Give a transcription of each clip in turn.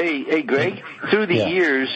Hey, Greg, through the years,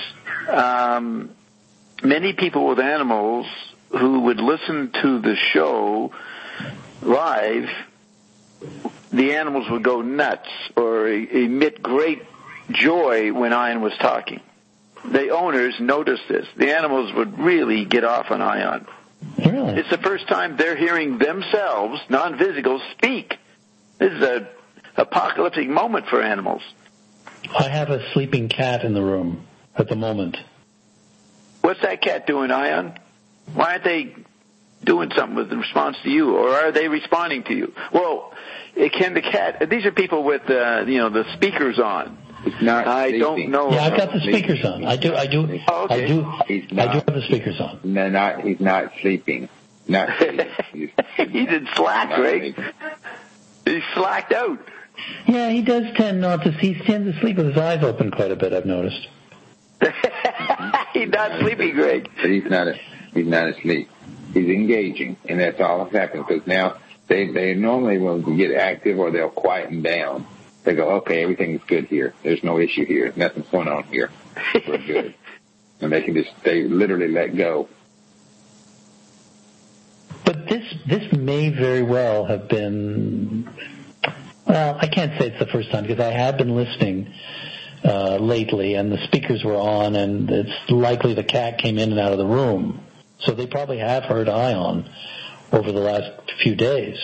many people with animals who would listen to the show live, the animals would go nuts or emit great joy when Ion was talking. The owners noticed this. The animals would really get off on Ion. Really? It's the first time they're hearing themselves, non-physical, speak. This is an apocalyptic moment for animals. I have a sleeping cat in the room at the moment. What's that cat doing, Ion? Why aren't they doing something with the response to you, or are they responding to you? Well, can the cat? These are people with the speakers on. I don't know. Yeah, I've got the speakers on. I do. Oh, okay. I do have the speakers on. No, he's not sleeping. Not sleeping. He's in slack, Greg. He's slacked out. Yeah, he does tend not to. He tends to sleep with his eyes open quite a bit, I've noticed. He's not sleeping, Greg. But he's not asleep. He's engaging, and that's all that's happening. Because now they normally will get active or they'll quieten down. They go, okay, everything's good here. There's no issue here. Nothing's going on here. We're good. And they literally let go. But this may very well have been, well, I can't say it's the first time because I have been listening lately and the speakers were on and it's likely the cat came in and out of the room. So they probably have heard Ion over the last few days.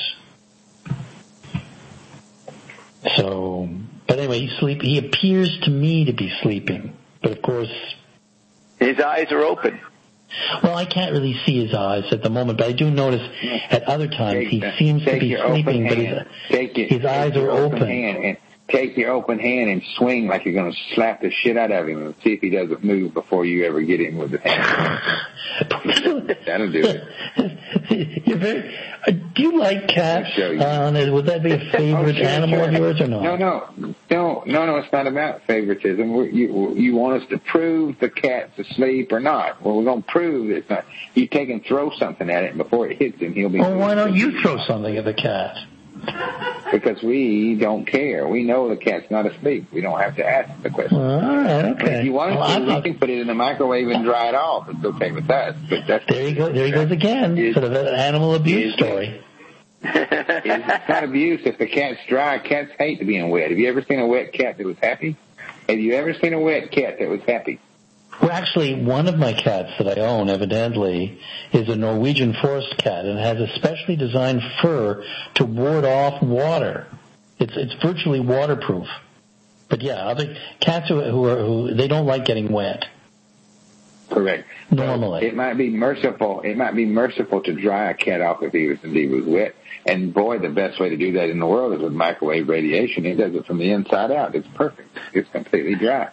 So, but anyway, he appears to me to be sleeping. But of course, his eyes are open. Well, I can't really see his eyes at the moment, but I do notice at other times he seems to be sleeping, but his eyes are open. Take your open hand and swing like you're going to slap the shit out of him and see if he doesn't move before you ever get him with the hand. That'll do it. You're very, do you like cats? Would that be a favorite animal of yours or not? No, it's not about favoritism. You want us to prove the cat's asleep or not. Well, we're going to prove it's not. You take and throw something at it, and before it hits him, he'll be... Well, why don't you throw something at the cat? Because we don't care. We know the cat's not asleep. We don't have to ask the question. All right, okay. If you want to, we can put it in the microwave and dry it off. It's okay with us. But that's there you go. There he goes again. Sort of an animal abuse story. It's not abuse if the cat's dry. Cats hate to being wet. Have you ever seen a wet cat that was happy? Have you ever seen a wet cat that was happy? Well, actually, one of my cats that I own, evidently, is a Norwegian forest cat and has a specially designed fur to ward off water. It's virtually waterproof. But yeah, other cats who they don't like getting wet. Correct. Normally, so it might be merciful. It might be merciful to dry a cat off if he was wet. And boy, the best way to do that in the world is with microwave radiation. It does it from the inside out. It's perfect. It's completely dry.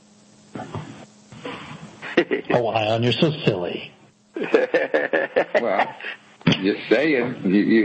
Oh, Ion, you're so silly. Well, just saying.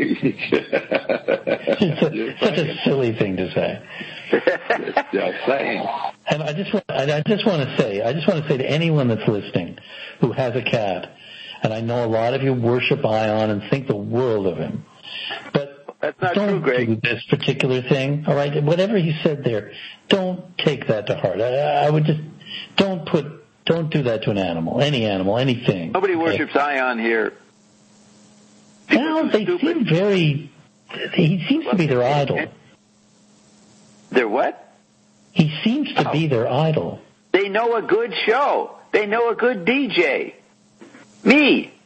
It's such a silly thing to say. Just saying. And I just want to say to anyone that's listening who has a cat, and I know a lot of you worship Ion and think the world of him, but that's not don't true, Greg. do this particular thing. All right, whatever he said there, don't take that to heart. I would just don't do that to an animal, anything. Nobody worships Ion here. Well, they seem he seems to be their idol. Their what? He seems to be their idol. They know a good show. They know a good DJ. Me.